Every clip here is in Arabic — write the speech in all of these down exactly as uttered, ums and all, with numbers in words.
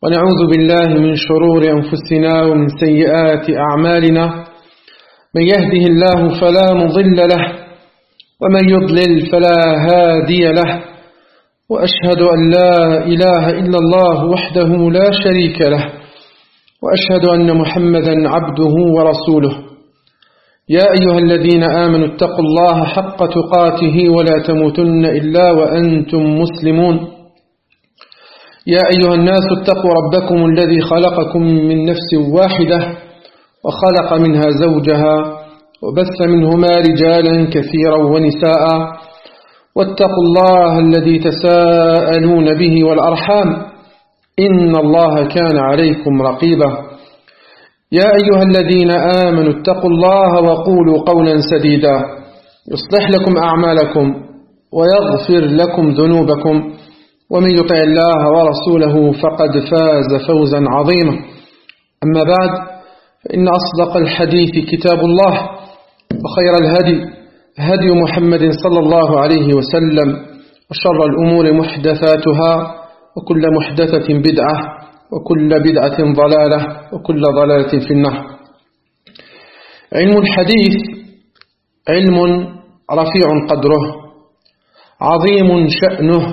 ونعوذ بالله من شرور أنفسنا ومن سيئات أعمالنا. من يهده الله فلا مضل له ومن يضلل فلا هادي له، وأشهد أن لا إله إلا الله وحده لا شريك له، وأشهد أن محمدا عبده ورسوله. يا أيها الذين آمنوا اتقوا الله حق تقاته ولا تموتن إلا وأنتم مسلمون. يا أيها الناس اتقوا ربكم الذي خلقكم من نفس واحدة وخلق منها زوجها وبث منهما رجالا كثيرا ونساء، واتقوا الله الذي تساءلون به والأرحام إن الله كان عليكم رقيبا. يا أيها الذين آمنوا اتقوا الله وقولوا قولا سديدا يصلح لكم أعمالكم ويغفر لكم ذنوبكم، ومن يطع الله ورسوله فقد فاز فوزا عظيما. أما بعد، فإن أصدق الحديث كتاب الله، وخير الهدي هدي محمد صلى الله عليه وسلم، وشر الأمور محدثاتها، وكل محدثة بدعة، وكل بدعة ضلالة، وكل ضلالة في النار. علم الحديث علم رفيع قدره، عظيم شأنه،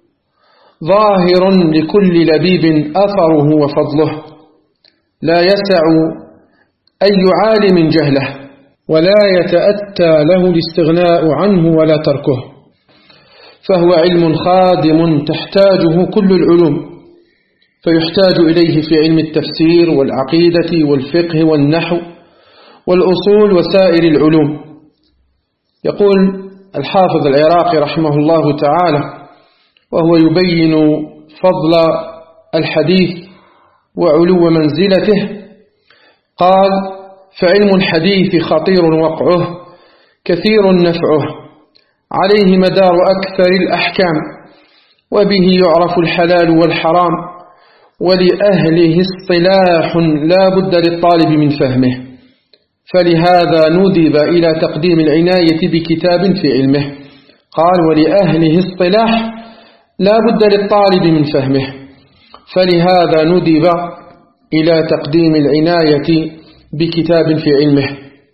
ظاهر لكل لبيب أثره وفضله، لا يسع أي عالم جهله، ولا يتأتى له الاستغناء عنه ولا تركه، فهو علم خادم تحتاجه كل العلوم، فيحتاج إليه في علم التفسير والعقيدة والفقه والنحو والأصول وسائر العلوم. يقول الحافظ العراقي رحمه الله تعالى وهو يبين فضل الحديث وعلو منزلته، قال: فعلم الحديث خطير وقعه، كثير نفعه، عليه مدار أكثر الأحكام، وبه يعرف الحلال والحرام، ولأهله اصطلاح لا بد للطالب من فهمه، فلهذا ندب إلى تقديم العناية بكتاب في علمه. قال: ولأهله اصطلاح لا بد للطالب من فهمه، فلهذا ندب إلى تقديم العناية بكتاب في علمه.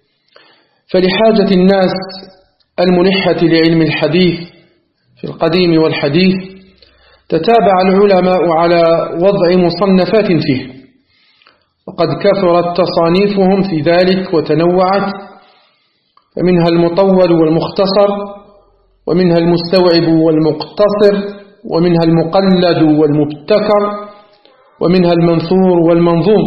فلحاجة الناس الملحة لعلم الحديث في القديم والحديث تتابع العلماء على وضع مصنفات فيه، وقد كثرت تصانيفهم في ذلك وتنوعت، فمنها المطول والمختصر، ومنها المستوعب والمقتصر، ومنها المقلد والمبتكر، ومنها المنثور والمنظوم.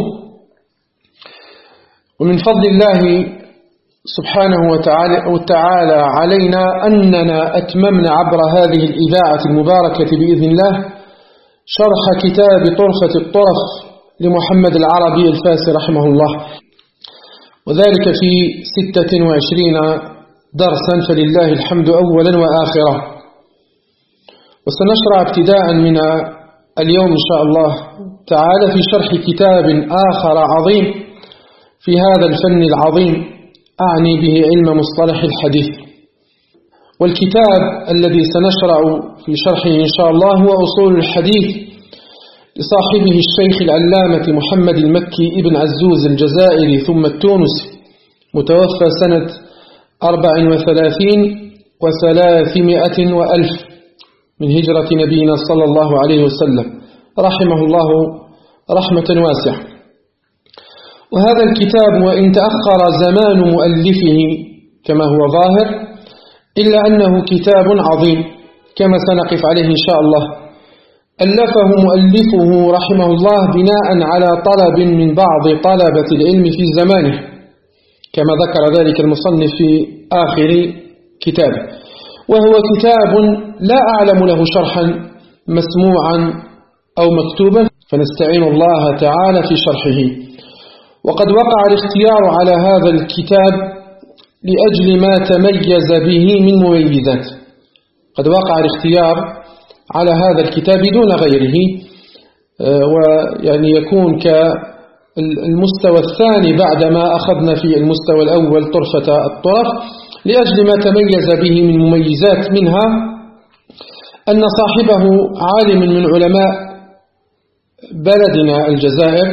ومن فضل الله سبحانه وتعالى علينا أننا أتممنا عبر هذه الإذاعة المباركة بإذن الله شرح كتاب طرفة الطرف لمحمد العربي الفاسي رحمه الله، وذلك في ستة وعشرين درسا، فلله الحمد أولا وآخرا. وسنشرع ابتداء من اليوم إن شاء الله تعالى في شرح كتاب آخر عظيم في هذا الفن العظيم، أعني به علم مصطلح الحديث. والكتاب الذي سنشرع في شرحه إن شاء الله هو أصول الحديث لصاحبه الشيخ العلامة محمد المكي ابن عزوز الجزائري ثم التونسي، متوفى سنة أربع وثلاثين وثلاثمائة وألف من هجرة نبينا صلى الله عليه وسلم، رحمه الله رحمة واسعة. وهذا الكتاب وإن تأخر زمان مؤلفه كما هو ظاهر، إلا أنه كتاب عظيم كما سنقف عليه إن شاء الله. ألفه مؤلفه رحمه الله بناء على طلب من بعض طلبة العلم في زمانه، كما ذكر ذلك المصنف في آخر كتابه، وهو كتاب لا أعلم له شرحا مسموعا أو مكتوبا، فنستعين الله تعالى في شرحه. وقد وقع الاختيار على هذا الكتاب لأجل ما تميز به من مميزات. قد وقع الاختيار على هذا الكتاب دون غيره، ويعني يكون كالمستوى الثاني بعدما أخذنا في المستوى الأول طرفة الطرف، لأجل ما تميز به من مميزات، منها أن صاحبه عالم من علماء بلدنا الجزائر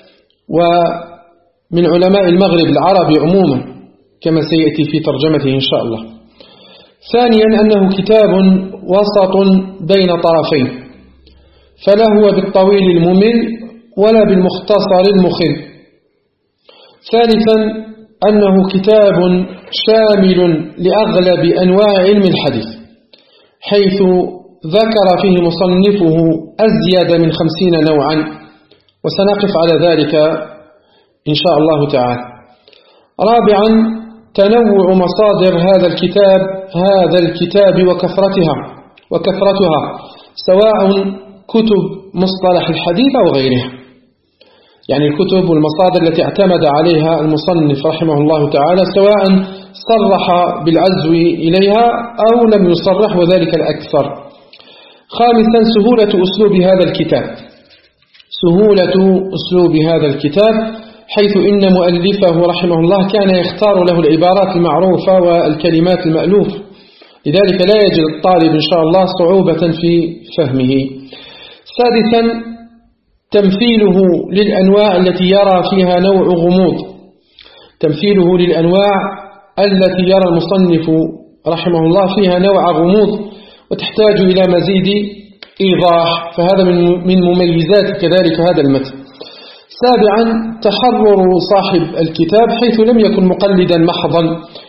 ومن علماء المغرب العربي عموما كما سيأتي في ترجمته إن شاء الله. ثانيا أنه كتاب وسط بين طرفين، فلا هو بالطويل الممل ولا بالمختصر المخل. ثالثا أنه كتاب شامل لأغلب أنواع علم الحديث، حيث ذكر فيه مصنفه أزيد من خمسين نوعا، وسنقف على ذلك إن شاء الله تعالى. رابعا تنوع مصادر هذا الكتاب هذا الكتاب وكثرتها وكثرتها سواء كتب مصطلح الحديث أو غيرها، يعني الكتب والمصادر التي اعتمد عليها المصنف رحمه الله تعالى، سواء صرح بالعزو إليها أو لم يصرح، وذلك الأكثر. خامسا سهولة أسلوب هذا الكتاب سهولة أسلوب هذا الكتاب حيث إن مؤلفه رحمه الله كان يختار له العبارات المعروفة والكلمات المألوفة، لذلك لا يجد الطالب إن شاء الله صعوبة في فهمه. سادسا تمثيله للأنواع التي يرى فيها نوع غموض تمثيله للأنواع التي يرى المصنف رحمه الله فيها نوع غموض وتحتاج إلى مزيد إيضاح، فهذا من مميزات كذلك هذا المتن. سابعا تحرر صاحب الكتاب حيث لم يكن مقلدا محضا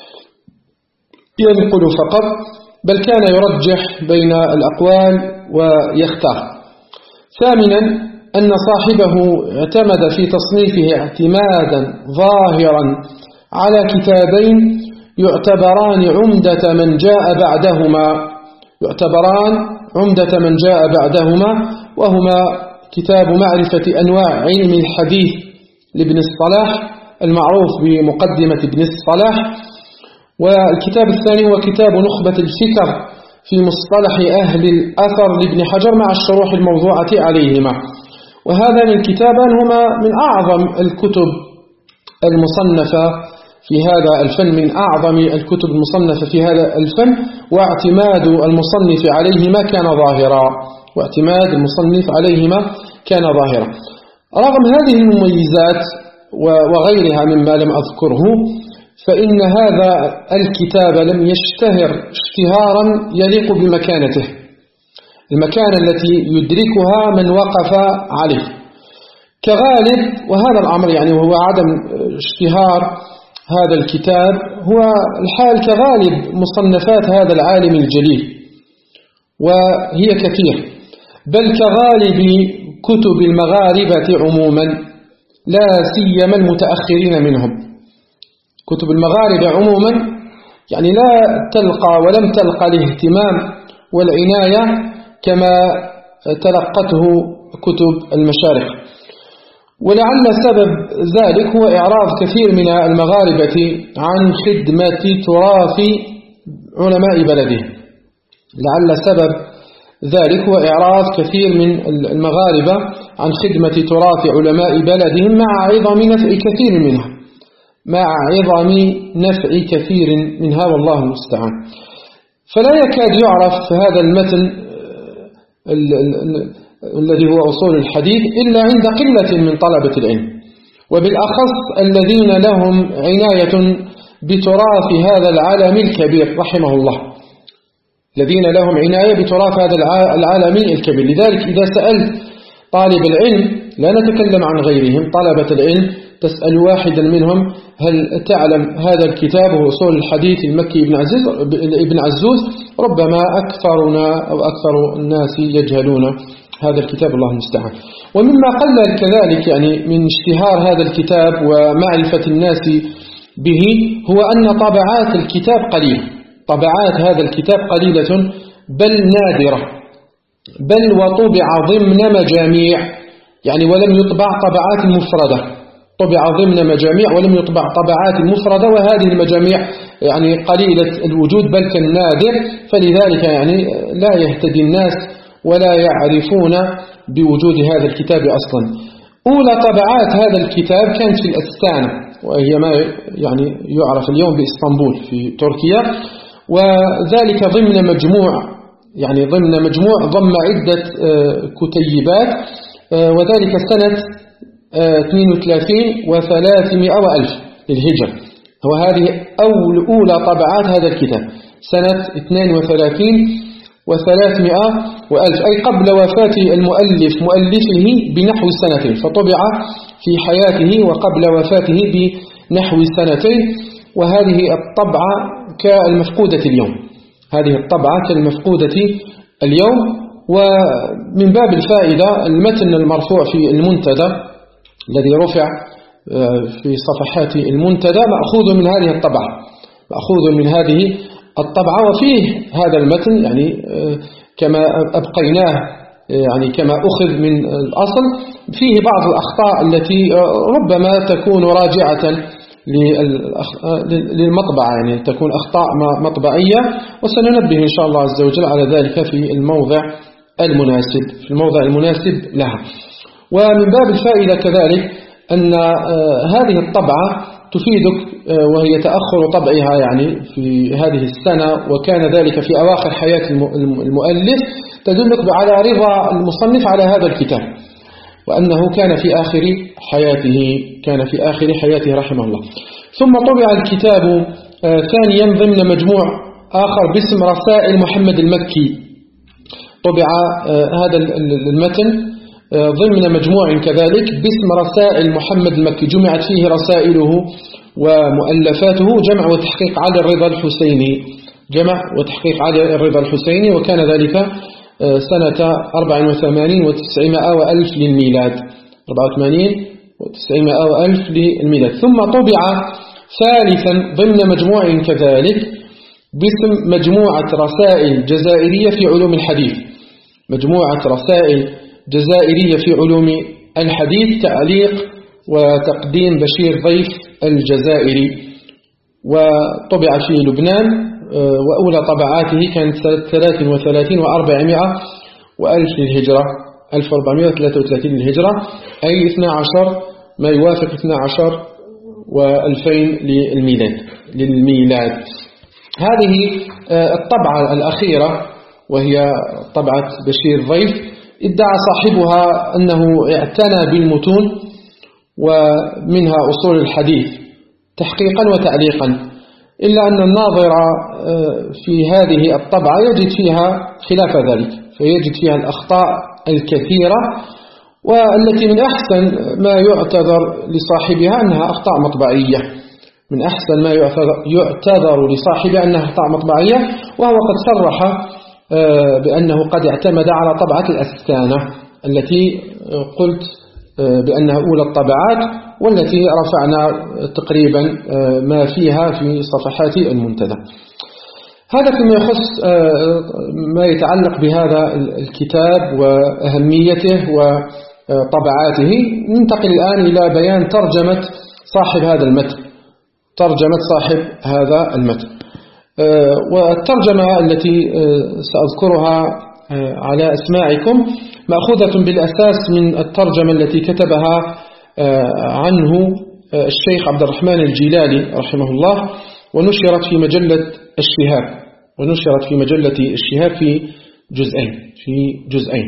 ينقل فقط، بل كان يرجح بين الأقوال ويختار. ثامنا أن صاحبه اعتمد في تصنيفه اعتمادا ظاهرا على كتابين يعتبران عمدة من جاء بعدهما يعتبران عمدة من جاء بعدهما وهما كتاب معرفة أنواع علم الحديث لابن الصلاح المعروف بمقدمة ابن الصلاح، والكتاب الثاني هو كتاب نخبة الفكر في مصطلح أهل الأثر لابن حجر مع الشروح الموضوعة عليهما. وهذان الكتابان هما من أعظم الكتب المصنفة في هذا الفن من أعظم الكتب المصنفة في هذا الفن، واعتماد المصنف عليهما كان ظاهرا واعتماد المصنف عليهما كان ظاهرا. رغم هذه المميزات وغيرها مما لم أذكره، فإن هذا الكتاب لم يشتهر اشتهارا يليق بمكانته، المكانة التي يدركها من وقف عليه كغالب. وهذا الأمر يعني وهو عدم اشتهار هذا الكتاب هو الحال كغالب مصنفات هذا العالم الجليل، وهي كثير، بل كغالب كتب المغاربة عموما لا سيما المتأخرين منهم. كتب المغاربة عموما يعني لا تلقى ولم تلقى الاهتمام والعناية كما تلقته كتب المشارق، ولعل سبب ذلك هو إعراض كثير من المغاربة عن خدمة تراث علماء بلده. لعل سبب ذلك هو إعراض كثير من المغاربة عن خدمة تراث علماء بلدهم مع عظم نفع كثير منها مع عظم نفع كثير منها والله المستعان. فلا يكاد يعرف هذا المتن الذي هو أصول الحديث إلا عند قلة من طلبة العلم، وبالأخص الذين لهم عناية بتراث هذا العالم الكبير رحمه الله، الذين لهم عناية بتراث هذا العالم الكبير. لذلك إذا سألت طالب العلم، لا نتكلم عن غيرهم، طلبة العلم، تسأل واحدا منهم هل تعلم هذا الكتاب هو أصول الحديث المكي ابن عزيز ابن عزوز، ربما أكثرنا أو أكثر الناس يجهلون هذا الكتاب الله المستعان. ومما قل كذلك يعني من اشتهار هذا الكتاب ومعرفة الناس به هو أن طبعات الكتاب قليلة، طبعات هذا الكتاب قليلة بل نادرة، بل وطبع ضمن مجاميع يعني ولم يطبع طبعات مفردة، طبع ضمن مجاميع ولم يطبع طبعات مفردة، وهذه المجاميع يعني قليلة الوجود بل كالنادر، فلذلك يعني لا يهتدي الناس ولا يعرفون بوجود هذا الكتاب أصلا. أولى طبعات هذا الكتاب كانت في الأستانة، وهي ما يعني يعرف اليوم بإسطنبول في تركيا، وذلك ضمن مجموع يعني ضمن مجموع ضم عدة كتيبات وذلك سنة اثنين وثلاثين وثلاثمائة وألف للهجرة. وهذه أول أولى طبعات هذا الكتاب سنة اثنين وثلاثين وثلاثمائة وألف، أي قبل وفاة المؤلف مؤلفه بنحو سنتين، فطبع في حياته وقبل وفاته بنحو سنتين. وهذه الطبعة كالمفقودة اليوم، هذه الطبعة كالمفقودة اليوم. ومن باب الفائدة المتن المرفوع في المنتدى الذي رفع في صفحات المنتدى مأخوذ من هذه الطبعة، مأخوذ من هذه الطبعة. وفيه هذا المتن يعني كما أبقيناه يعني كما أخذ من الأصل، فيه بعض الأخطاء التي ربما تكون راجعة للمطبعة، يعني تكون أخطاء مطبعية، وسننبه إن شاء الله عز وجل على ذلك في الموضع المناسب في الموضع المناسب لها. ومن باب الفائدة كذلك أن هذه الطبعة تفيدك، وهي تأخر طبعها يعني في هذه السنة، وكان ذلك في أواخر حياة المؤلف، تدلك على رضا المصنف على هذا الكتاب، وأنه كان في آخر حياته كان في آخر حياته رحمه الله. ثم طبع الكتاب ثانيا ضمن مجموع آخر باسم رسائل محمد المكي. طبع هذا المتن ضمن مجموع كذلك باسم رسائل محمد المكي، جمعت فيه رسائله ومؤلفاته، جمع وتحقيق علي الرضا الحسيني، جمع وتحقيق علي الرضا الحسيني، وكان ذلك سنة أربع وثمانين وتسعمائة وألف للميلاد، أربع وثمانين وتسعمائة وألف للميلاد. ثم طبع ثالثا ضمن مجموع كذلك باسم مجموعة رسائل جزائرية في علوم الحديث، مجموعة رسائل جزائرية في علوم الحديث، تعليق وتقديم بشير ضيف الجزائري، وطبع في لبنان. وأولى طبعاته كانت ثلاث وثلاثين وأربعمائة وألف للهجرة، ألف وأربعمائة وثلاثة وثلاثين للهجرة، أي اثني عشر ما يوافق اثني عشر وألفين للميلاد للميلاد. هذه الطبعة الأخيرة وهي طبعة بشير ضيف، ادعى صاحبها أنه اعتنى بالمتون ومنها أصول الحديث تحقيقا وتعليقا، إلا أن الناظر في هذه الطبعة يجد فيها خلاف ذلك، فيجد فيها الأخطاء الكثيرة، والتي من أحسن ما يعتذر لصاحبها أنها أخطاء مطبعية، من أحسن ما يعتذر لصاحبها أنها أخطاء مطبعية. وهو قد صرح بأنه قد اعتمد على طبعة الأستانة التي قلت بأنها أولى الطبعات، والتي رفعنا تقريبا ما فيها في صفحات المنتدى. هذا فيما يخص ما يتعلق بهذا الكتاب وأهميته وطبعاته. ننتقل الآن إلى بيان ترجمة صاحب هذا المتن، ترجمة صاحب هذا المتن. والترجمة التي سأذكرها على أسماعكم مأخوذة بالأساس من الترجمة التي كتبها عنه الشيخ عبد الرحمن الجيلاني رحمه الله، ونشرت في مجلة الشهاب ونشرت في مجلة الشهاب في جزئين في جزئين.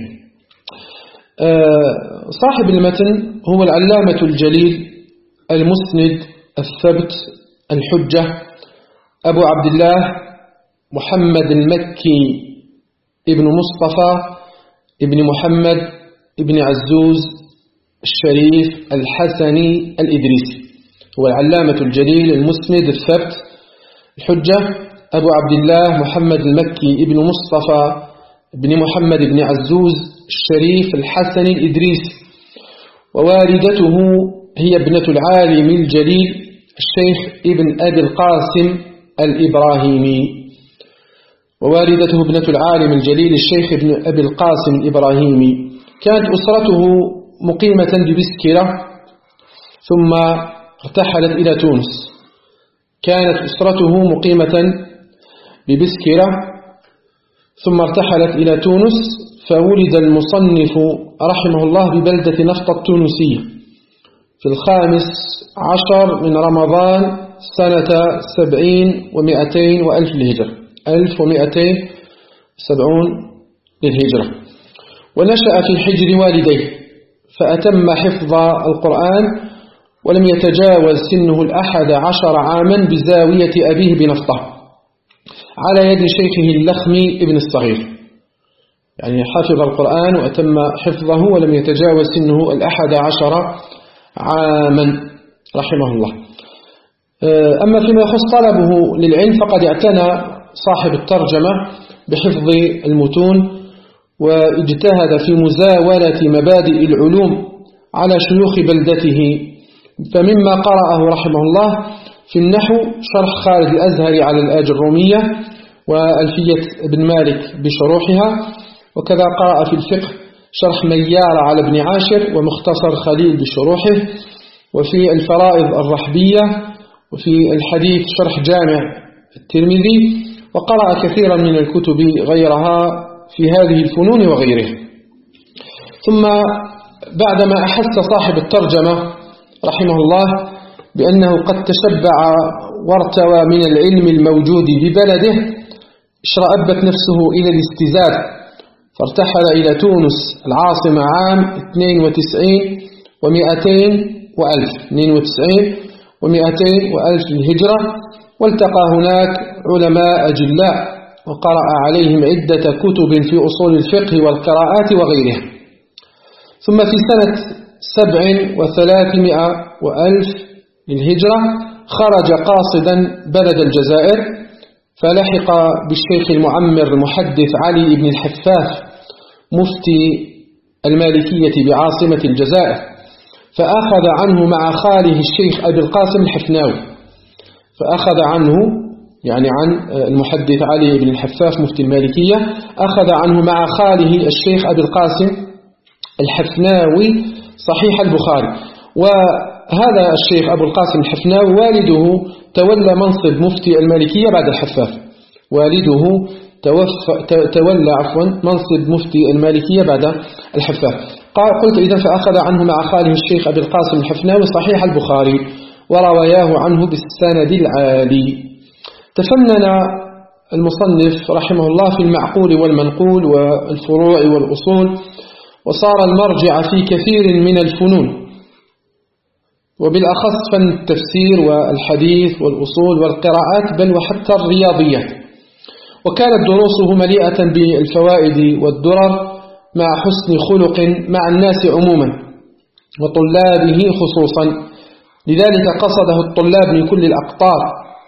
صاحب المتن هو العلامة الجليل المسند الثبت الحجة أبو عبد الله محمد المكي ابن مصطفى ابن محمد ابن عزوز الشريف الحسني الإدريسي. هو العلامة الجليل المسند الثبت الحجة أبو عبد الله محمد المكي ابن مصطفى ابن محمد ابن عزوز الشريف الحسني الإدريسي. ووالدته هي ابنة العالم الجليل الشيخ ابن أبي القاسم الإبراهيمي. ووالدته ابنة العالم الجليل الشيخ ابن أبي القاسم الإبراهيمي. كانت أسرته مقيمة ببسكرة ثم ارتحلت إلى تونس. كانت أسرته مقيمة ببسكرة ثم ارتحلت إلى تونس، فولد المصنف رحمه الله ببلدة نفط التونسية في الخامس عشر من رمضان سنة سبعين ومئتين وألف للهجرة، ألف ومئتين سبعون للهجرة. ونشأ في حجر والديه، فأتم حفظ القرآن ولم يتجاوز سنه الأحد عشر عاما بزاوية أبيه بنفطة على يد شيخه اللخمي ابن الصغير. يعني حفظ القرآن وأتم حفظه ولم يتجاوز سنه الأحد عشر عاما رحمه الله. أما فيما يخص طلبه للعلم فقد اعتنى صاحب الترجمة بحفظ المتون واجتهد في مزاولة مبادئ العلوم على شيوخ بلدته، فمما قرأه رحمه الله في النحو شرح خالد الأزهري على الآج الرومية وألفية ابن مالك بشروحها، وكذا قرأ في الفقه شرح ميار على ابن عاشر ومختصر خليل بشروحه، وفي الفرائض الرحبية، وفي الحديث شرح جامع الترمذي، وقرأ كثيرا من الكتب غيرها في هذه الفنون وغيره. ثم بعدما أحس صاحب الترجمة رحمه الله بأنه قد تشبع وارتوى من العلم الموجود ببلده اشرأبت نفسه إلى الاستزادة، فارتحل إلى تونس العاصمة عام اثنين وتسعين ومئتين وألف اثنين وتسعين ومئتين وألف الهجرة، والتقى هناك علماء أجلاء وقرأ عليهم عدة كتب في أصول الفقه والقراءات وغيرها. ثم في سنة سبع وثلاثمائة وألف للهجرة خرج قاصدا بلد الجزائر، فلحق بالشيخ المعمر المحدث علي بن الحفاف مفتي المالكية بعاصمة الجزائر، فأخذ عنه مع خاله الشيخ أبي القاسم الحفناوي، فأخذ عنه يعني عن المحدث علي بن الحفاف مفتي المالكية، أخذ عنه مع خاله الشيخ أبي القاسم الحفناوي صحيح البخاري. وهذا الشيخ أبو القاسم الحفناوي والده تولى منصب مفتي المالكية بعد الحفاف، والده تولى عفوا منصب مفتي المالكية بعد الحفاف. قلت إذن فأخذ عنه مع خاله الشيخ أبي القاسم الحفناوي صحيح البخاري ورواياه عنه بالسند العالي. تفنن المصنف رحمه الله في المعقول والمنقول والفروع والأصول، وصار المرجع في كثير من الفنون، وبالأخص فن التفسير والحديث والأصول والقراءات بل وحتى الرياضيات. وكانت دروسه مليئة بالفوائد والدرر مع حسن خلق مع الناس عموما وطلابه خصوصا، لذلك قصده الطلاب من كل الأقطار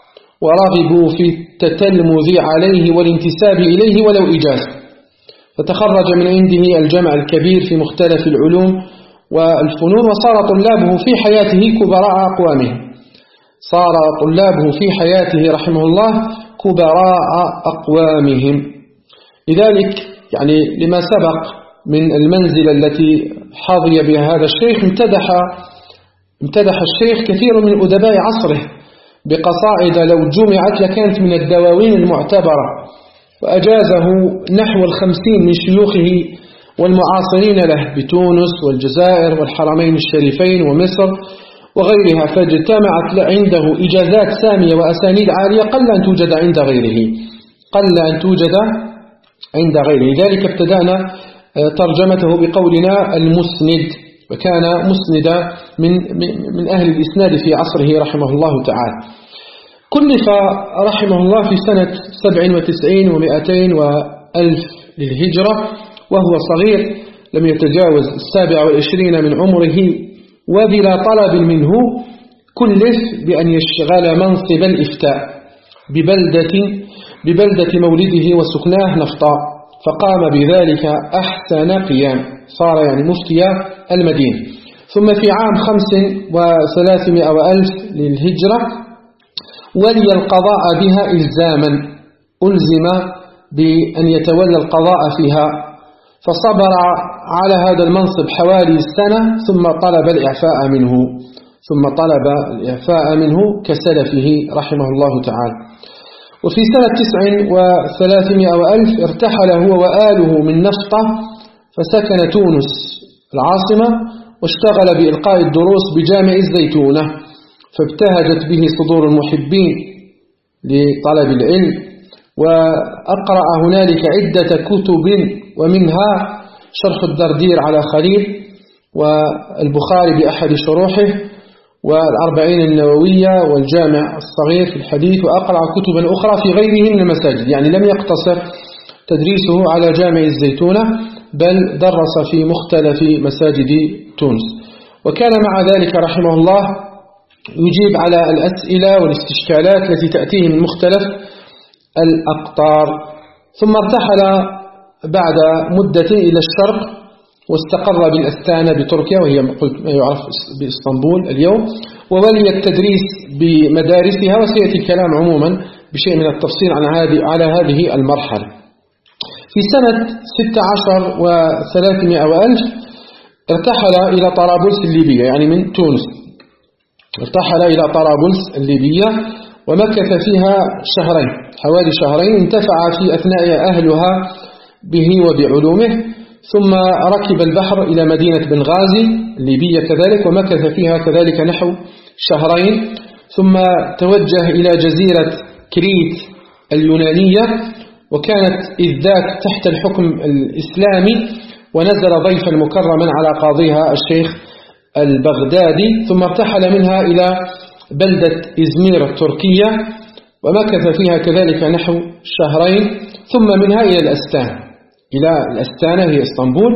ورغبوا في التتلمذ عليه والانتساب إليه ولو إجازة، فتخرج من عنده الجمع الكبير في مختلف العلوم والفنون، وصار طلابه في حياته كبراء أقوامهم صار طلابه في حياته رحمه الله كبراء أقوامهم. لذلك يعني لما سبق من المنزلة التي حظي بها هذا الشيخ امتدح امتدح الشيخ كثير من أدباء عصره بقصائد لو جمعت لكانت من الدواوين المعتبرة، وأجازه نحو الخمسين من شيوخه والمعاصرين له بتونس والجزائر والحرمين الشريفين ومصر وغيرها، فاجتمعت عنده إجازات سامية وأسانيد عالية قل أن توجد عند غيره قل أن توجد عند غيره. لذلك ابتدأنا ترجمته بقولنا المسند، وكان مسندا من من أهل الإسناد في عصره رحمه الله تعالى. كلف رحمه الله في سنة سبع وتسعين ومئتين وألف للهجرة وهو صغير لم يتجاوز السابع والعشرين من عمره، وبلا طلب منه كلف بأن يشغل منصب الإفتاء ببلدة, ببلدة مولده وسكناه نفطا، فقام بذلك أحسن قيام، صار يعني مفتي المدينة. ثم في عام خمس وثلاثمائة وألف للهجرة ولي القضاء بها إلزاما، ألزم بأن يتولى القضاء فيها، فصبر على هذا المنصب حوالي سنة ثم طلب الإعفاء منه ثم طلب الإعفاء منه كسلفه رحمه الله تعالى. وفي سنة تسع وثلاثمائة وألف ارتحل هو وآله من نفطة فسكن تونس العاصمة، واشتغل بإلقاء الدروس بجامع الزيتونة، فابتهجت به صدور المحبين لطلب العلم، وأقرأ هنالك عدة كتب ومنها شرح الدردير على خليل، والبخاري بأحد شروحه، والأربعين النووية، والجامع الصغير في الحديث، وأقرأ كتبا أخرى في غيره من المساجد. يعني لم يقتصر تدريسه على جامع الزيتونة، بل درس في مختلف مساجد تونس. وكان مع ذلك رحمه الله يجيب على الأسئلة والاستشكالات التي تأتيه من مختلف الأقطار. ثم ارتحل بعد مدة إلى الشرق، واستقر بالأستانة بتركيا، وهي ما يعرف بإسطنبول اليوم، وولي التدريس بمدارسها، وسيأتي الكلام عموما بشيء من التفصيل عن هذه على هذه المرحلة. في سنة ستة عشر وثلاثمائة وألف ارتحل إلى طرابلس الليبية، يعني من تونس ارتحل إلى طرابلس الليبية، ومكث فيها شهرين، حوالي شهرين، انتفع في أثناء أهلها به وبعلومه. ثم ركب البحر إلى مدينة بنغازي الليبية كذلك، ومكث فيها كذلك نحو شهرين. ثم توجه إلى جزيرة كريت اليونانية، وكانت إذ ذاك تحت الحكم الإسلامي، ونزل ضيفا مكرما على قاضيها الشيخ البغدادي. ثم ارتحل منها إلى بلدة إزمير التركية، ومكث فيها كذلك نحو شهرين. ثم منها إلى الأستانة، إلى الأستانة هي اسطنبول،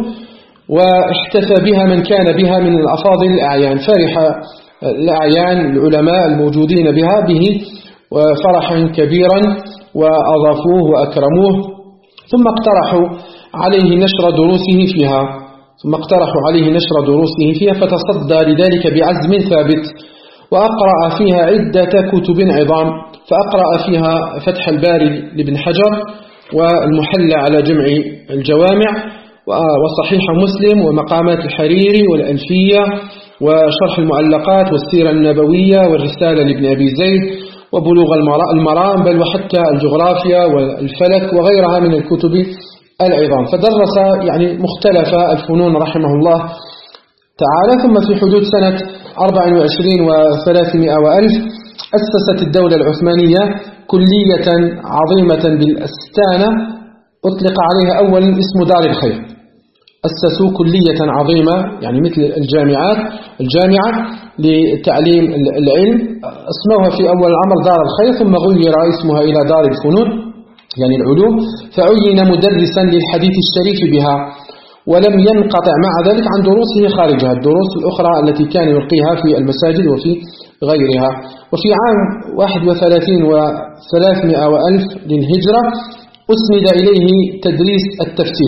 واحتفى بها من كان بها من الأفاضل الأعيان. فرح الأعيان العلماء الموجودين بها به وفرحا كبيرا، وأضافوه وأكرموه. ثم اقترحوا عليه نشر دروسه فيها ثم اقترحوا عليه نشر دروسه فيها فتصدى لذلك بعزم ثابت، وأقرأ فيها عدة كتب عظام. فأقرأ فيها فتح الباري لابن حجر، والمحلى على جمع الجوامع، وصحيح مسلم، ومقامات الحريري، والألفية، وشرح المعلقات، والسيرة النبوية، والرسالة لابن أبي زيد، وبلوغ المرام، بل وحتى الجغرافيا والفلك وغيرها من الكتب العظام. فدرس يعني مختلف الفنون رحمه الله تعالى. ثم في حدود سنة أربع وعشرين وثلاثمائة وألف أسست الدولة العثمانية كلية عظيمة بالأستانة، أطلق عليها أولا اسم دار الخير. أسسوا كلية عظيمة يعني مثل الجامعات الجامعة لتعليم العلم، اسموها في أول الأمر دار الخير، ثم غير اسمها إلى دار الفنون يعني العلوم. فعين مدرسا للحديث الشريف بها، ولم ينقطع مع ذلك عن دروسه خارجها، الدروس الأخرى التي كان يلقيها في المساجد وفي غيرها. وفي عام واحد وثلاثين وثلاثمائة وألف للهجرة أسند إليه تدريس التفسير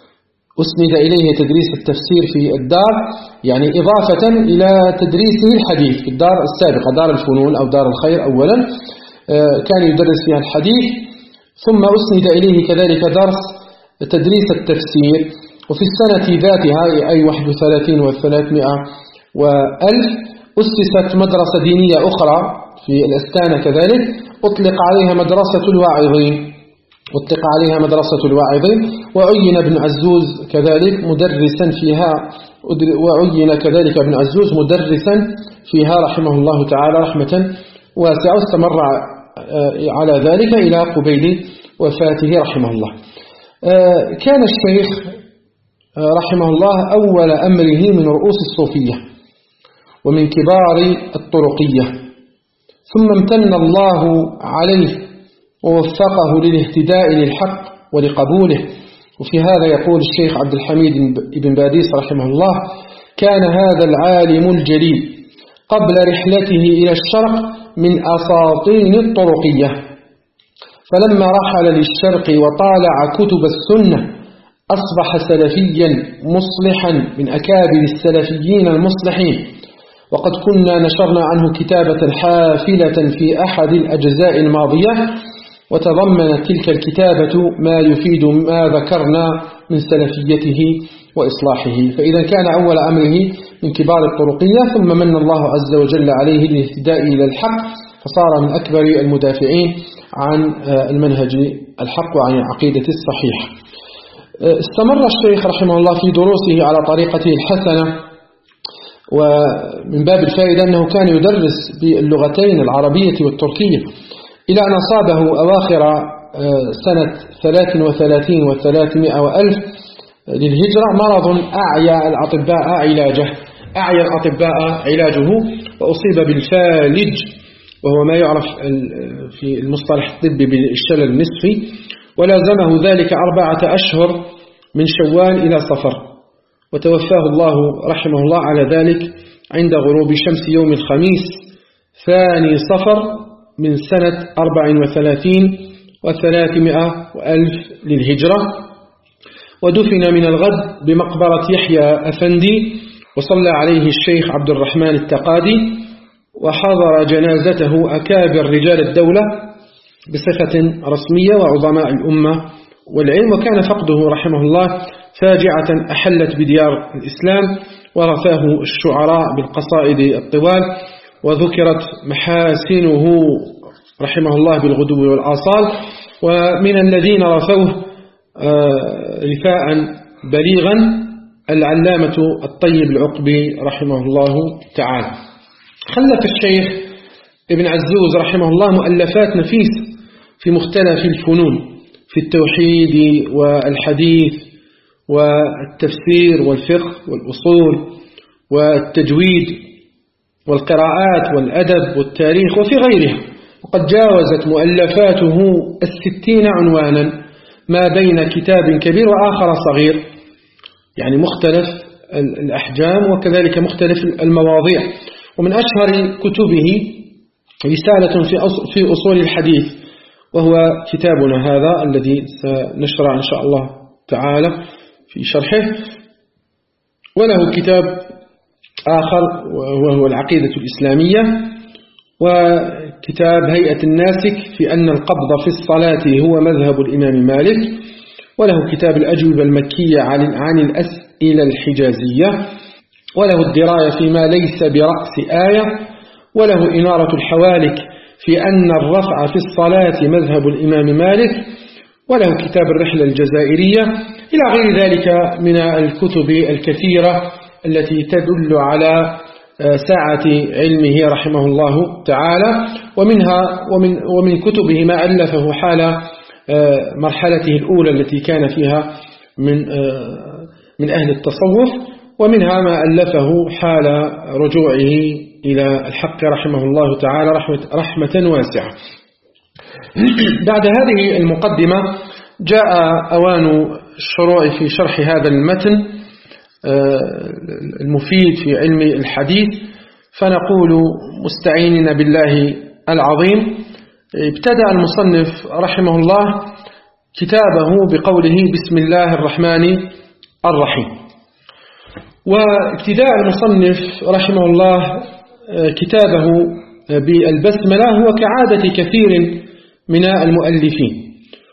أسند إليه تدريس التفسير في الدار، يعني إضافة إلى تدريسه الحديث في الدار السابقة، دار الفنون أو دار الخير. أولا كان يدرس فيها الحديث، ثم أسند إليه كذلك درس تدريس التفسير. وفي السنة ذاتها أي واحد وثلاثين وثلاثمائة وألف أسست مدرسة دينية أخرى في الأستانة كذلك، أطلق عليها مدرسة الواعظين أطلق عليها مدرسة الواعظين وعين ابن عزوز كذلك مدرسا فيها وعين كذلك ابن عزوز مدرسا فيها رحمه الله تعالى رحمة واسعة، واستمر على ذلك إلى قبيل وفاته رحمه الله. كان الشيخ رحمه الله أول أمره من رؤوس الصوفية ومن كبار الطرقية، ثم امتن الله عليه ووفقه للاهتداء للحق ولقبوله. وفي هذا يقول الشيخ عبد الحميد بن باديس رحمه الله: كان هذا العالم الجليل قبل رحلته إلى الشرق من أساطين الطرقية، فلما رحل للشرق وطالع كتب السنة أصبح سلفيا مصلحا من أكابر السلفيين المصلحين. وقد كنا نشرنا عنه كتابة حافلة في أحد الأجزاء الماضية، وتضمنت تلك الكتابة ما يفيد ما ذكرنا من سلفيته وإصلاحه. فإذا كان أول أمره من كبار الطرقية، ثم من الله عز وجل عليه للاهتداء إلى الحق، فصار من أكبر المدافعين عن المنهج الحق وعن العقيدة الصحيحة. استمر الشيخ رحمه الله في دروسه على طريقته الحسنة، ومن باب الفائدة أنه كان يدرس باللغتين العربية والتركية، إلى أن أصابه أواخر سنة ثلاث وثلاثين وثلاثمائة وألف للهجرة مرض أعيا الأطباء علاجه أعيا الأطباء علاجه وأصيب بالفالج، وهو ما يعرف في المصطلح الطبي بالشلل النصفي، ولازمه ذلك أربعة أشهر من شوال إلى صفر، وتوفاه الله رحمه الله على ذلك عند غروب شمس يوم الخميس ثاني صفر من سنة أربع وثلاثين وثلاثمائة وألف للهجرة، ودفن من الغد بمقبرة يحيى أفندي، وصلى عليه الشيخ عبد الرحمن التقادي، وحضر جنازته أكابر رجال الدولة بصفة رسمية وعظماء الأمة والعلم، وكان فقده رحمه الله فاجعة أحلت بديار الإسلام، ورثاه الشعراء بالقصائد الطوال، وذكرت محاسنه رحمه الله بالغدو والآصال، ومن الذين رثوه رثاء بليغا العلامة الطيب العقبي رحمه الله تعالى. خلف الشيخ ابن عزوز رحمه الله مؤلفات نفيسة في مختلف الفنون، في التوحيد والحديث والتفسير والفقه والأصول والتجويد والقراءات والأدب والتاريخ وفي غيرها، وقد جاوزت مؤلفاته الستين عنوانا، ما بين كتاب كبير وآخر صغير، يعني مختلف الأحجام وكذلك مختلف المواضيع. ومن أشهر كتبه رسالة في أصول الحديث، وهو كتابنا هذا الذي سنشرع إن شاء الله تعالى في شرحه. وله كتاب آخر وهو العقيدة الإسلامية، وكتاب هيئة الناسك في أن القبض في الصلاة هو مذهب الإمام مالك، وله كتاب الأجوبة المكية عن الأسئلة الحجازية، وله الدراية فيما ليس برأس آية، وله إنارة الحوالك في أن الرفع في الصلاة مذهب الإمام مالك، وله كتاب الرحلة الجزائرية، إلى غير ذلك من الكتب الكثيرة التي تدل على ساعة علمه رحمه الله تعالى. ومنها ومن, ومن كتبه ما ألفه حال مرحلته الأولى التي كان فيها من من أهل التصوف، ومنها ما ألفه حال رجوعه إلى الحق رحمه الله تعالى رحمة, رحمة واسعة. بعد هذه المقدمة جاء أوان الشروع في شرح هذا المتن المفيد في علم الحديث، فنقول مستعينين بالله العظيم. ابتدأ المصنف رحمه الله كتابه بقوله بسم الله الرحمن الرحيم. وابتداء المصنف رحمه الله كتابه بالبسملة هو كعادة كثير من المؤلفين،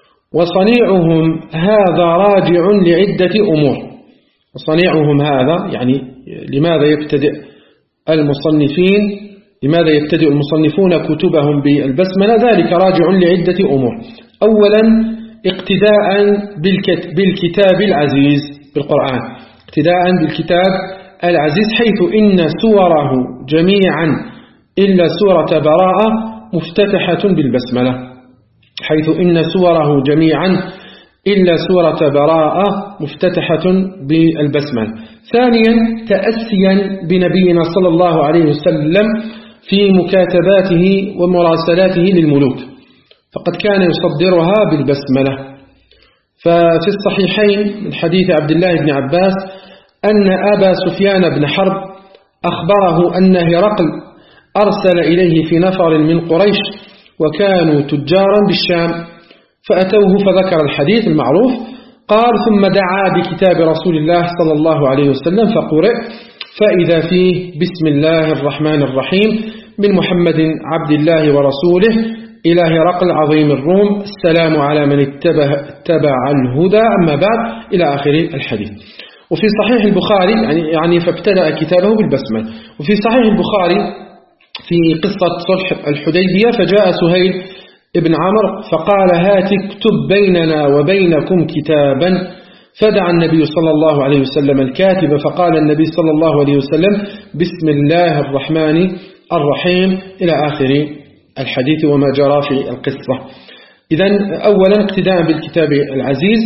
وصنيعهم هذا راجع لعدة أمور. وصنيعهم هذا يعني لماذا يبتدئ المصنفين لماذا يبتدئ المصنفون كتبهم بالبسملة؟ ذلك راجع لعدة أمور. أولا اقتداء بالكتاب العزيز بالقرآن، اقتداء بالكتاب العزيز، حيث إن سوره جميعا إلا سورة براءة مفتتحة بالبسملة، حيث إن سوره جميعا إلا سورة براءة مفتتحة بالبسملة. ثانيا تأسيا بنبينا صلى الله عليه وسلم في مكاتباته ومراسلاته للملوك، فقد كان يصدرها بالبسملة. ففي الصحيحين من حديث عبد الله بن عباس أن أبا سفيان بن حرب أخبره أن هرقل أرسل إليه في نفر من قريش وكانوا تجارا بالشام، فأتوه فذكر الحديث المعروف. قال ثم دعا بكتاب رسول الله صلى الله عليه وسلم فقرئ، فإذا فيه بسم الله الرحمن الرحيم من محمد عبد الله ورسوله إلى هرقل عظيم الروم، السلام على من اتبع, اتبع الهدى، أما بعد، إلى آخر الحديث. وفي صحيح البخاري يعني, يعني فابتدأ كتابه بالبسملة. وفي صحيح البخاري في قصة صلح الحديبية فجاء سهيل ابن عمرو فقال هات اكتب بيننا وبينكم كتابا، فدعا النبي صلى الله عليه وسلم الكاتب، فقال النبي صلى الله عليه وسلم بسم الله الرحمن الرحيم إلى آخر الحديث وما جرى في القصة. إذن أولا اقتداء بالكتاب العزيز.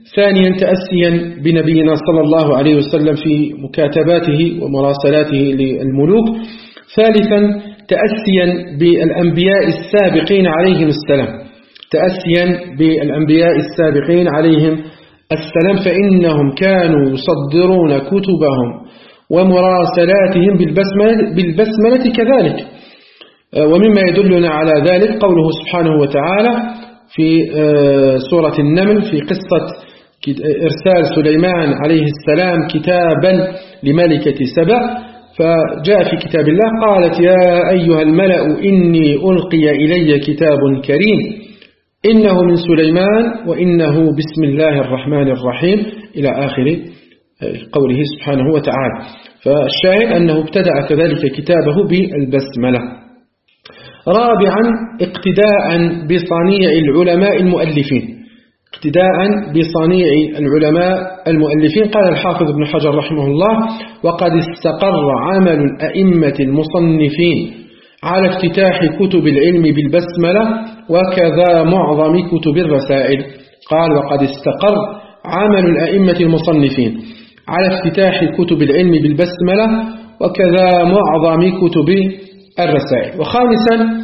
ثانيا تأسيا بنبينا صلى الله عليه وسلم في مكاتباته ومراسلاته للملوك. ثالثا تأسيا بالأنبياء السابقين عليهم السلام تأسيا بالأنبياء السابقين عليهم السلام فإنهم كانوا يصدرون كتبهم ومراسلاتهم بالبسملة, بالبسملة كذلك. ومما يدلنا على ذلك قوله سبحانه وتعالى في سورة النمل في قصة إرسال سليمان عليه السلام كتابا لملكة سبأ، فجاء في كتاب الله قالت يا أيها الملأ إني ألقي إلي كتاب كريم إنه من سليمان وإنه بسم الله الرحمن الرحيم إلى آخر قوله سبحانه وتعالى. فالشاهد أنه ابتدأ كذلك كتابه بالبسملة. رابعا اقتداء بصنيع العلماء المؤلفين اقتداء بصنيع العلماء المؤلفين. قال الحافظ ابن حجر رحمه الله وقد استقر عمل الأئمة المصنفين على افتتاح كتب العلم بالبسملة وكذا معظم كتب الرسائل. قال وقد استقر عمل الأئمة المصنفين على افتتاح كتب العلم بالبسملة وكذا معظم كتب الرسائل. وخامسا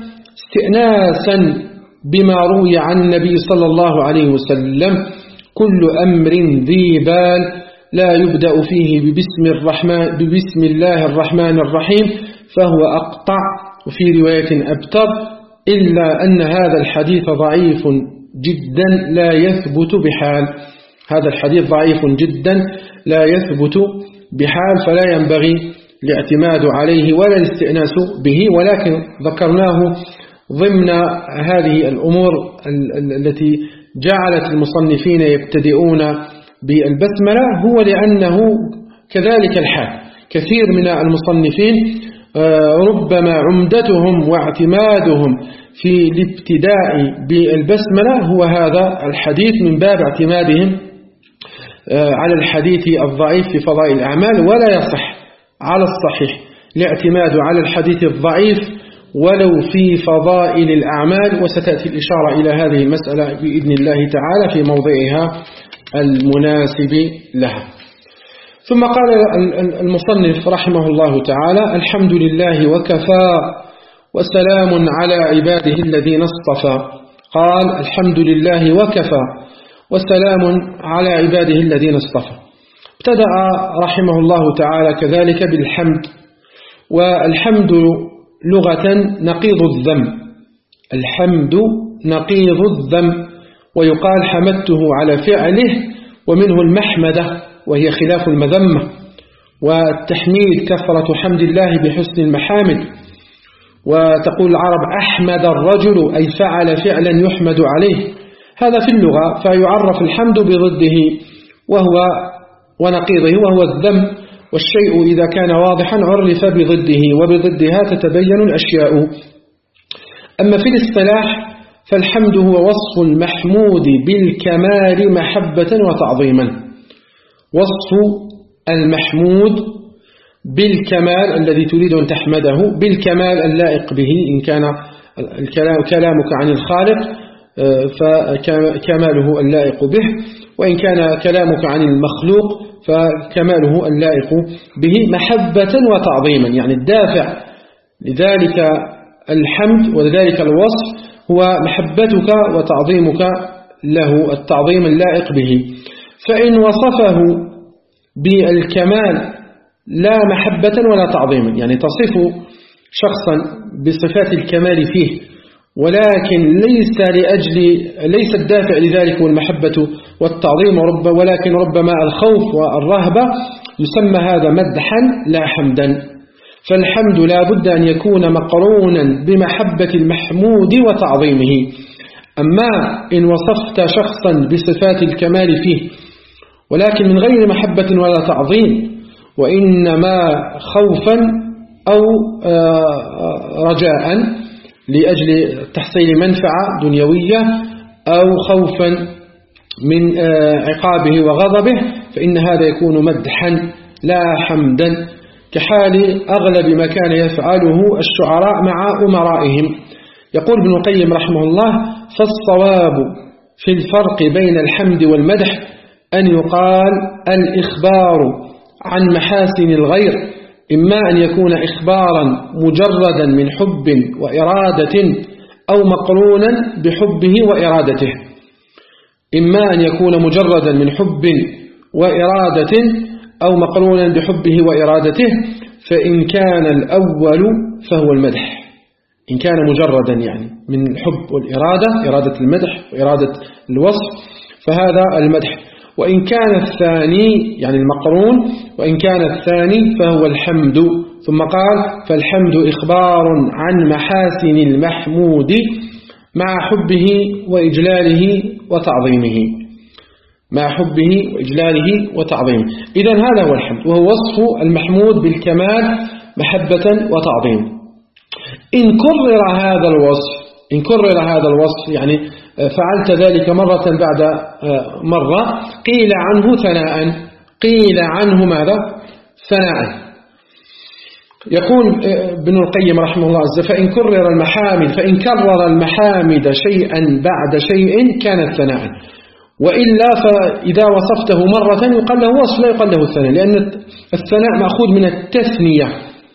استئناسا بما روي عن النبي صلى الله عليه وسلم كل أمر ذي بال لا يبدأ فيه ببسم, الرحمن ببسم الله الرحمن الرحيم فهو أقطع، وفي رواية أبتر، إلا أن هذا الحديث ضعيف جدا لا يثبت بحال. هذا الحديث ضعيف جدا لا يثبت بحال فلا ينبغي الاعتماد عليه ولا الاستئناس به، ولكن ذكرناه ضمن هذه الأمور التي جعلت المصنفين يبتدئون بالبسملة هو لأنه كذلك الحال. كثير من المصنفين ربما عمدتهم واعتمادهم في الابتداء بالبسملة هو هذا الحديث من باب اعتمادهم على الحديث الضعيف في فضائل الأعمال، ولا يصح على الصحيح الاعتماد على الحديث الضعيف ولو في فضائل الأعمال، وستأتي الإشارة إلى هذه المسألة بإذن الله تعالى في موضعها المناسب لها. ثم قال المصنف رحمه الله تعالى الحمد لله وكفى وسلام على عباده الذين اصطفى. قال الحمد لله وكفى وسلام على عباده الذين اصطفى. ابتدأ رحمه الله تعالى كذلك بالحمد، والحمد لغة نقيض الذم. الحمد نقيض الذم، ويقال حمدته على فعله، ومنه المحمدة وهي خلاف المذمة، والتحميد كثرة حمد الله بحسن المحامد. وتقول العرب أحمد الرجل أي فعل فعلا يحمد عليه، هذا في اللغة. فيعرف الحمد بضده وهو ونقيضه وهو الذم، والشيء إذا كان واضحا عرف بضده، وبضدها تتبين الأشياء. أما في الاصطلاح فالحمد هو وصف المحمود بالكمال محبة وتعظيما. وصف المحمود بالكمال الذي تريد أن تحمده بالكمال اللائق به، إن كان الكلام كلامك عن الخالق فكماله اللائق به، وإن كان كلامك عن المخلوق فكماله اللائق به محبة وتعظيما. يعني الدافع لذلك الحمد ولذلك الوصف هو محبتك وتعظيمك له، التعظيم اللائق به. فإن وصفه بالكمال لا محبة ولا تعظيما، يعني تصف شخصا بصفات الكمال فيه ولكن ليس لأجل ليس الدافع لذلك والمحبة والتعظيم، ولكن ربما الخوف والرهبة، يسمى هذا مدحا لا حمدا. فالحمد لا بد أن يكون مقرونا بمحبة المحمود وتعظيمه. أما إن وصفت شخصا بصفات الكمال فيه ولكن من غير محبة ولا تعظيم، وإنما خوفا أو رجاء لأجل تحصيل منفعة دنيوية أو خوفا من عقابه وغضبه، فإن هذا يكون مدحا لا حمدا، كحال أغلب ما كان يفعله الشعراء مع أمرائهم. يقول ابن القيم رحمه الله: فالصواب في الفرق بين الحمد والمدح أن يقال الإخبار عن محاسن الغير إما أن يكون إخبارا مجردا من حب وإرادة أو مقرونا بحبه وإرادته، إما أن يكون مجردا من حب وإرادة أو مقرونا بحبه وإرادته. فإن كان الأول فهو المدح، إن كان مجردا يعني من الحب والإرادة، إرادة المدح وإرادة الوصف، فهذا المدح. وإن كان الثاني يعني المقرون، وإن كان الثاني فهو الحمد. ثم قال فالحمد إخبار عن محاسن المحمود مع حبه وإجلاله وتعظيمه، مع حبه وإجلاله وتعظيمه. إذن هذا هو الحمد، وهو وصف المحمود بالكمال محبة وتعظيم. إن كرر هذا الوصف إن كرر هذا الوصف يعني فعلت ذلك مرة بعد مرة، قيل عنه ثناء، قيل عنه ماذا؟ ثناء. يقول ابن القيم رحمه الله عز وجل فإن كرر المحامد فإن كرر المحامد شيئا بعد شيء كانت ثناء، وإلا فإذا وصفته مرة يقال له وصف لا يقال له الثناء، لأن الثناء مأخوذ من التثنية،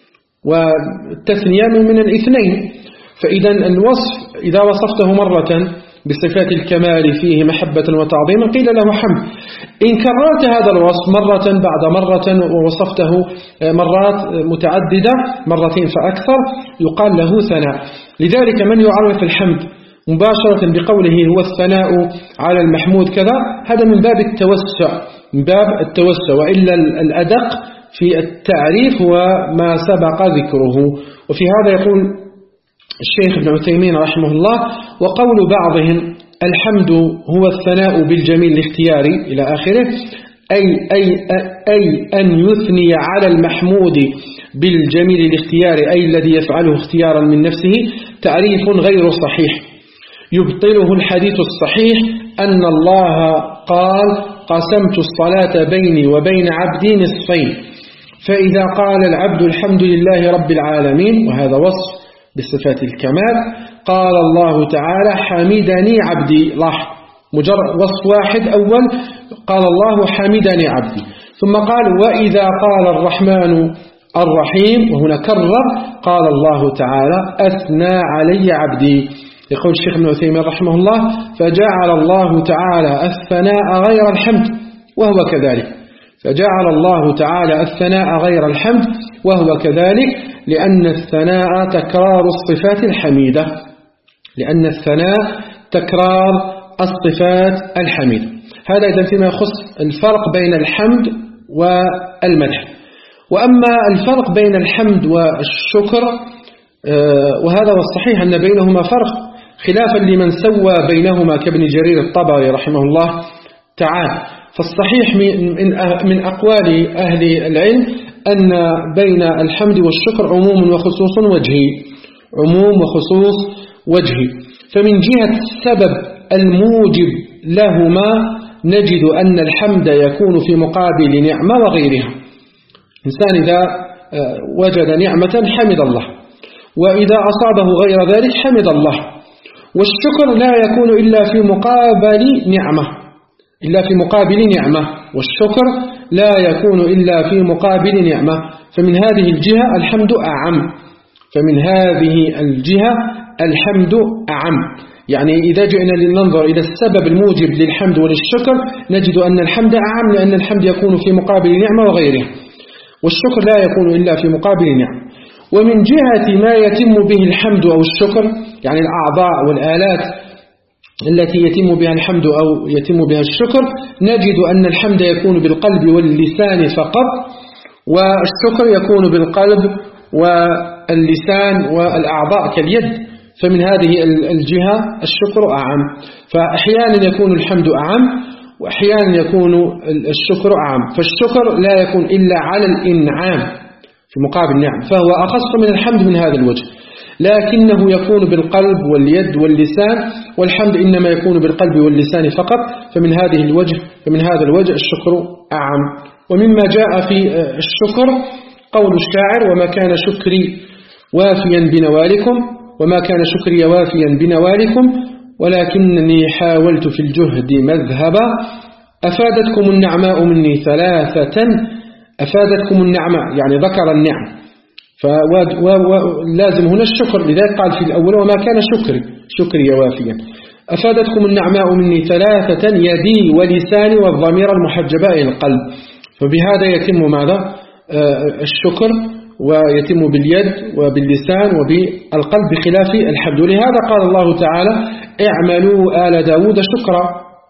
والتثنية من الاثنين. فإذا الوصف إذا وصفته مرة بصفات الكمال فيه محبة وتعظيما قيل له حمد. إن كررت هذا الوصف مرة بعد مرة ووصفته مرات متعددة مرتين فأكثر يقال له ثناء. لذلك من يعرف الحمد مباشرة بقوله هو الثناء على المحمود كذا، هذا من باب التوسع، من باب التوسع، وإلا الأدق في التعريف هو ما سبق ذكره. وفي هذا يقول الشيخ ابن عثيمين رحمه الله وقول بعضهم الحمد هو الثناء بالجميل الاختياري إلى آخره، أي, أي, أي أن يثني على المحمود بالجميل الاختياري، أي الذي يفعله اختيارا من نفسه، تعريف غير صحيح يبطله الحديث الصحيح أن الله قال قسمت الصلاة بيني وبين عبدي نصفين، فإذا قال العبد الحمد لله رب العالمين، وهذا وصف بصفات الكمال، قال الله تعالى حمدني عبدي، لاحظ مجرد وصف واحد أول، قال الله حمدني عبدي، ثم قال وإذا قال الرحمن الرحيم، وهنا كرر قال الله تعالى أثنى علي عبدي. يقول الشيخ ابن عثيمين رحمه الله فجعل الله تعالى الثناء غير الحمد وهو كذلك، فجعل الله تعالى الثناء غير الحمد وهو كذلك، لأن الثناء تكرار الصفات الحميدة، لأن الثناء تكرار الصفات الحميدة. هذا إذا فيما يخص الفرق بين الحمد والمدح. وأما الفرق بين الحمد والشكر وهذا والصحيح أن بينهما فرق، خلافا لمن سوى بينهما كابن جرير الطبري رحمه الله تعالى. فالصحيح من أقوال أهل العلم أن بين الحمد والشكر عموم وخصوص وجهي، عموم وخصوص وجهي. فمن جهة السبب الموجب لهما نجد أن الحمد يكون في مقابل نعمة وغيرها. إنسان إذا وجد نعمة حمد الله، وإذا أصابه غير ذلك حمد الله. والشكر لا يكون إلا في مقابل نعمة، إلا في مقابل نعمة، والشكر لا يكون إلا في مقابل نعمة. فمن هذه الجهة الحمد أعم، فمن هذه الجهة الحمد أعم. يعني إذا جئنا لننظر إلى السبب الموجب للحمد وللشكر نجد أن الحمد أعم، لأن الحمد يكون في مقابل نعمة وغيرها، والشكر لا يكون إلا في مقابل نعمة. ومن جهة ما يتم به الحمد أو الشكر، يعني الأعضاء والآلات التي يتم بها الحمد أو يتم بها الشكر، نجد أن الحمد يكون بالقلب واللسان فقط، والشكر يكون بالقلب واللسان والأعضاء كاليد. فمن هذه الجهة الشكر أعم. فأحيانا يكون الحمد أعم، وأحيانا يكون الشكر أعم. فالشكر لا يكون إلا على الإنعام في مقابل النعم، فهو أخص من الحمد من هذا الوجه، لكنه يكون بالقلب واليد واللسان، والحمد إنما يكون بالقلب واللسان فقط. فمن هذه الوجه فمن هذا الوجه الشكر أعم. ومما جاء في الشكر قول الشاعر وما كان شكري وافيا بنوالكم، وما كان شكري وافيا بنوالكم ولكنني حاولت في الجهد مذهبا أفادتكم النعماء مني ثلاثة. أفادتكم النعماء يعني ذكر النعم، فلازم هنا الشكر، لذلك قال في الأول وما كان شكري شكري وافيا. أفادتكم النعماء مني ثلاثة، يدي ولساني والضمير المحجبة إلى القلب، فبهذا يتم ماذا؟ الشكر، ويتم باليد وباللسان وبالقلب بخلاف الحمد. ولهذا قال الله تعالى اعملوا آل داود شكرا،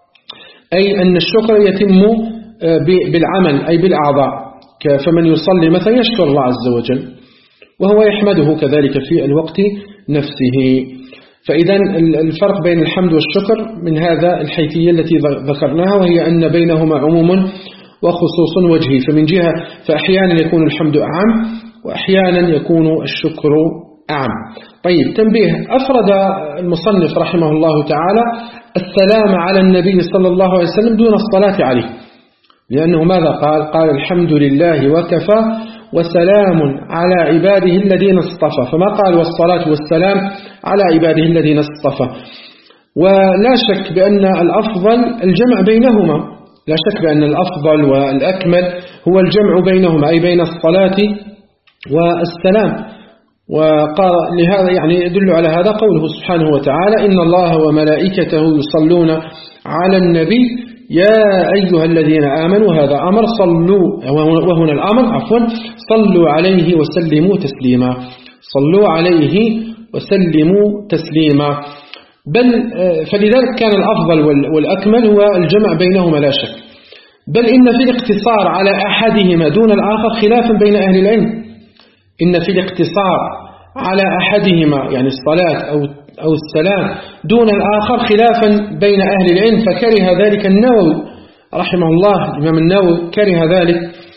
أي أن الشكر يتم بالعمل أي بالأعضاء، فمن يصلي مثلا يشكر الله عز وجل وهو يحمده كذلك في الوقت نفسه. فإذا الفرق بين الحمد والشكر من هذا الحيثية التي ذكرناها، وهي أن بينهما عموم وخصوص وجهي، فمن جهة فأحيانا يكون الحمد أعم وأحيانا يكون الشكر أعم. طيب تنبيه، أفرد المصنف رحمه الله تعالى السلام على النبي صلى الله عليه وسلم دون الصلاة عليه، لأنه ماذا قال؟ قال الحمد لله وكفى وسلام على عباده الذين اصطفى، فما قال والصلاة والسلام على عباده الذين اصطفى. ولا شك بأن الأفضل الجمع بينهما، لا شك بأن الأفضل والأكمل هو الجمع بينهما، أي بين الصلاة والسلام. وقال لهذا يعني يدل على هذا قوله سبحانه وتعالى إن الله وملائكته يصلون على النبي يا أيها الذين آمنوا، هذا أمر صلوا، وهنا الأمر عفوا صلوا عليه وسلموا تسليما، صلوا عليه وسلموا تسليما. بل فلذلك كان الأفضل والأكمل هو الجمع بينهما لا شك، بل إن في الاقتصار على أحدهما دون الآخر خلافا بين أهل العلم. إن في الاقتصار على أحدهما يعني الصلاة أو أو السلام دون الآخر خلافا بين أهل العلم، فكره ذلك النووي رحمه الله، الإمام النووي كره ذلك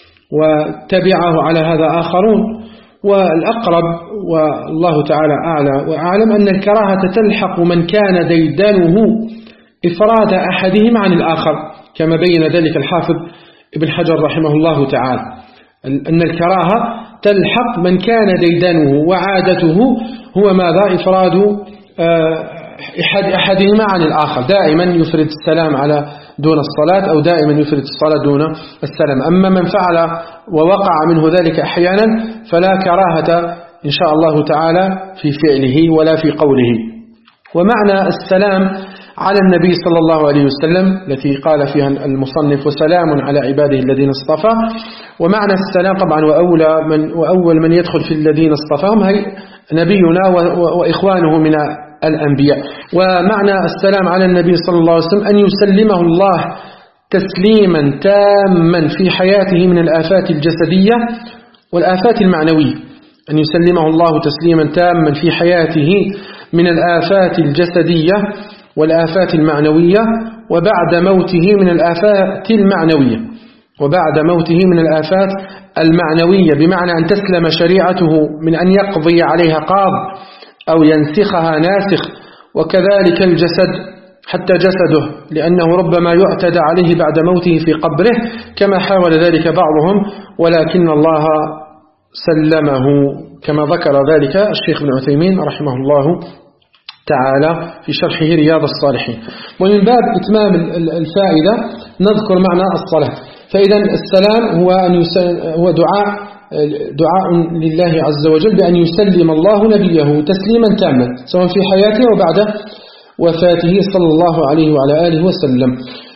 وتبعه على هذا آخرون. والأقرب والله تعالى أعلى وأعلم أن الكراهة تلحق من كان ديدنه إفراد أحدهما عن الآخر، كما بين ذلك الحافظ ابن حجر رحمه الله تعالى، أن الكراهة تلحق من كان ديدنه وعادته هو ماذا؟ إفراد أحد أحدهما عن الآخر، دائما يفرد السلام على دون الصلاة أو دائما يفرد الصلاة دون السلام. أما من فعل ووقع منه ذلك أحيانا فلا كراهة إن شاء الله تعالى في فعله ولا في قوله. ومعنى السلام على النبي صلى الله عليه وسلم التي قال فيها المصنف وسلام على عباده الذين اصطفى، ومعنى السلام طبعا وأولى من وأول من يدخل في الذين اصطفاهم هي نبينا وإخوانه من الأنبياء. ومعنى السلام على النبي صلى الله عليه وسلم أن يسلمه الله تسليما تاما في حياته من الآفات الجسدية والآفات المعنوية، أن يسلمه الله تسليما تاما في حياته من الآفات الجسدية والآفات المعنوية، وبعد موته من الآفات المعنوية وبعد موته من الآفات المعنوية بمعنى أن تسلم شريعته من أن يقضي عليها قاض أو ينسخها ناسخ، وكذلك الجسد حتى جسده، لأنه ربما يعتدى عليه بعد موته في قبره كما حاول ذلك بعضهم، ولكن الله سلمه كما ذكر ذلك الشيخ ابن عثيمين رحمه الله تعالى في شرحه رياض الصالحين. ومن باب إتمام الفائدة نذكر معنى الصلاة. فإذا السلام هو أن هو دعاء دعاء لله عز وجل بأن يسلم الله نبيه تسليما تاما سواء في حياته وبعد وفاته صلى الله عليه وعلى آله وسلم.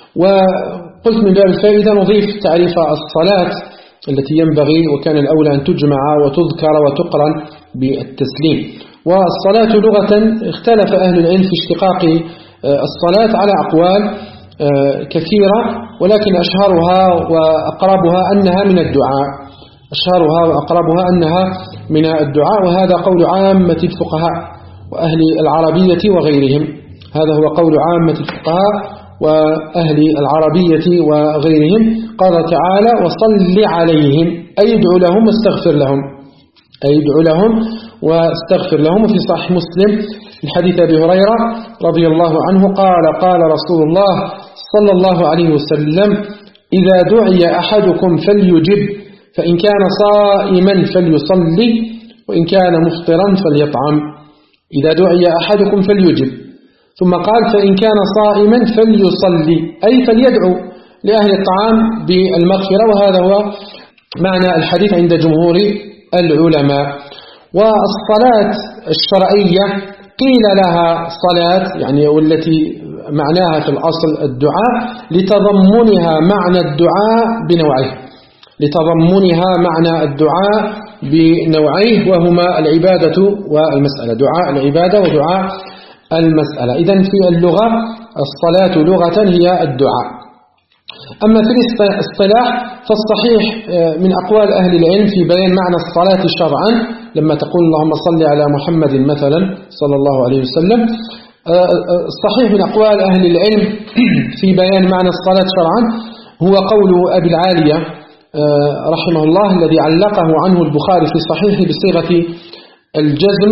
وقلت من باب الفائدة نضيف تعريف الصلاة التي ينبغي وكان الأولى أن تجمع وتذكر وتقرن بالتسليم. والصلاة لغة اختلف أهل العلم في اشتقاق الصلاة على أقوال كثيرة، ولكن أشهرها وأقربها أنها من الدعاء أشهرها وأقربها أنها من الدعاء وهذا قول عامة الفقهاء وأهل العربية وغيرهم. هذا هو قول عامة الفقهاء وأهل العربية وغيرهم. قال تعالى وصل عليهم أي ادعو لهم واستغفر لهم أي ادعو لهم واستغفر لهم. وفي صحيح مسلم من حديث أبي هريرة رضي الله عنه قال قال رسول الله صلى الله عليه وسلم إذا دعي أحدكم فليجب فإن كان صائما فليصلي وإن كان مفطرا فليطعم. إذا دعي أحدكم فليجب، ثم قال فإن كان صائما فليصلي أي فليدعو لأهل الطعام بالمغفرة، وهذا هو معنى الحديث عند جمهور العلماء. والصلاة الشرعية قيل لها صلاة يعني والتي معناها في الأصل الدعاء لتضمنها معنى الدعاء بنوعيه لتضمنها معنى الدعاء بنوعيه وهما العبادة والمسألة، دعاء العبادة ودعاء المسألة. إذن في اللغة الصلاة لغة هي الدعاء. أما في الاصطلاح فالصحيح من أقوال أهل العلم في بيان معنى الصلاة شرعا، لما تقول اللهم صل على محمد مثلا صلى الله عليه وسلم، الصحيح من أقوال أهل العلم في بيان معنى الصلاة شرعا هو قول أبي العالية رحمه الله الذي علقه عنه البخاري في صحيحه بصيغة الجزم،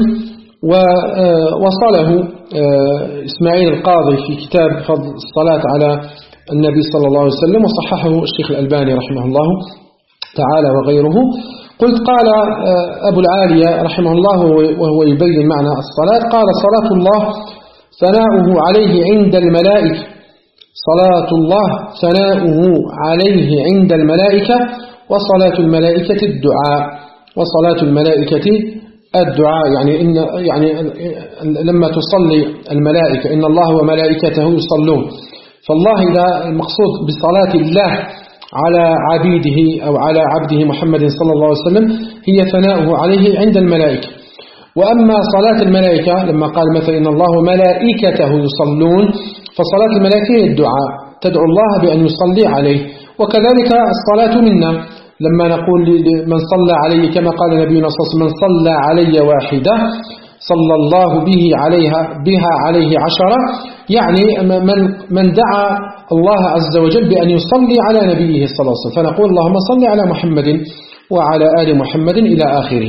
ووصله إسماعيل القاضي في كتاب فضل الصلاة على النبي صلى الله عليه وسلم، وصححه الشيخ الألباني رحمه الله تعالى وغيره. قلت قال أبو العالية رحمه الله وهو يبين معنى الصلاة، قال صلاة الله ثناؤه عليه عند الملائكة، صلاة الله ثناؤه عليه عند الملائكة، وصلاة الملائكة الدعاء، وصلاة الملائكة الدعاء يعني إن يعني لما تصلي الملائكة إن الله وملائكته يصلون، فالله إذا المقصود بصلاة الله على عبيده أو على عبده محمد صلى الله عليه وسلم هي ثناؤه عليه عند الملائكة. وأما صلاة الملائكة لما قال مثلا إن الله وملائكته يصلون، فصلاة الملائكة هي الدعاء، تدعو الله بأن يصلي عليه. وكذلك الصلاة منا لما نقول من صلى عليه كما قال نبينا صلى الله عليه وسلم من صلى علي واحدة صلى الله به عليها بها عليه عشرة، يعني من من دعا الله عز وجل بأن يصلي على نبيه صلى الله عليه وسلم، فنقول اللهم صل على محمد وعلى آل محمد إلى آخره.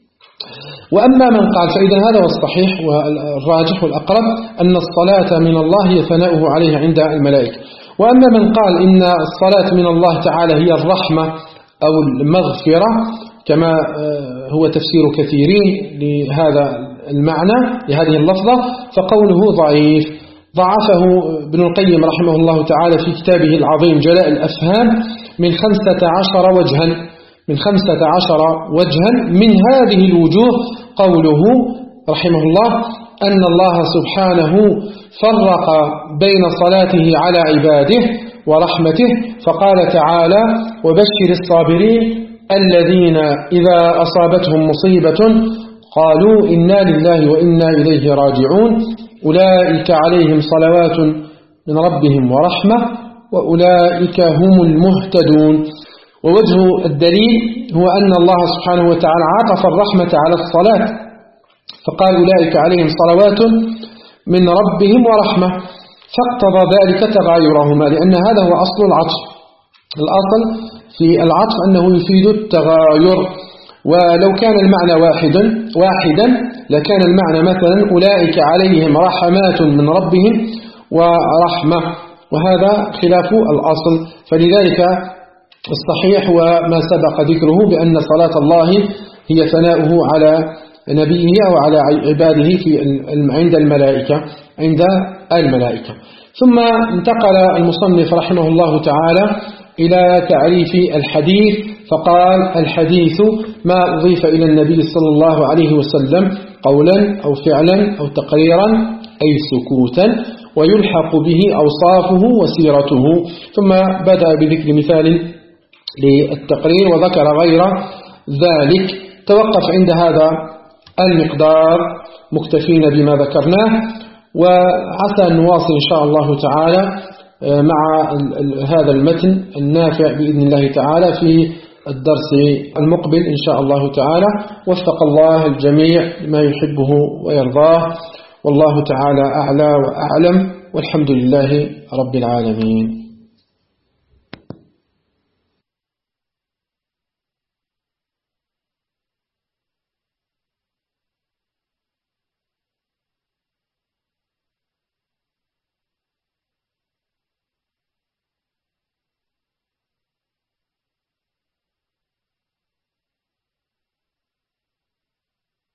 وأما من قال فإذا هذا هو الصحيح والراجح والأقرب أن الصلاة من الله هي ثناؤه عليه عند الملائكة. وأما من قال إن الصلاة من الله تعالى هي الرحمة أو المغفرة كما هو تفسير كثيرين لهذا المعنى لهذه اللفظة، فقوله ضعيف، ضعفه ابن القيم رحمه الله تعالى في كتابه العظيم جلاء الأفهام من خمسة عشر وجها من خمسة عشر وجها. من هذه الوجوه قوله رحمه الله أن الله سبحانه فرق بين صلاته على عباده ورحمته، فقال تعالى وبشر الصابرين الذين إذا أصابتهم مصيبة قالوا إنا لله وإنا إليه راجعون أولئك عليهم صلوات من ربهم ورحمة وأولئك هم المهتدون. ووجه الدليل هو أن الله سبحانه وتعالى عطف الرحمة على الصلاة فقال أولئك عليهم صلوات من ربهم ورحمة، فاقتضى ذلك تغايرهما، لأن هذا هو أصل العطف. الأصل في العطف أنه يفيد التغاير، ولو كان المعنى واحدا واحدا لكان المعنى مثلا أولئك عليهم رحمات من ربهم ورحمة، وهذا خلاف الأصل. فلذلك الصحيح وما سبق ذكره بأن صلاة الله هي ثناؤه على نبيه أو على عباده في عند الملائكة عند الملائكة. ثم انتقل المصنف رحمه الله تعالى إلى تعريف الحديث، فقال الحديث ما أضيف إلى النبي صلى الله عليه وسلم قولا أو فعلا أو تقريرا أي سكوتا ويلحق به أوصافه وسيرته. ثم بدأ بذكر مثال للتقرير وذكر غير ذلك. توقف عند هذا المقدار مكتفين بما ذكرناه، وعسى أن نواصل إن شاء الله تعالى مع هذا المتن النافع بإذن الله تعالى في الدرس المقبل إن شاء الله تعالى. وفق الله الجميع لما يحبه ويرضاه، والله تعالى أعلى وأعلم، والحمد لله رب العالمين.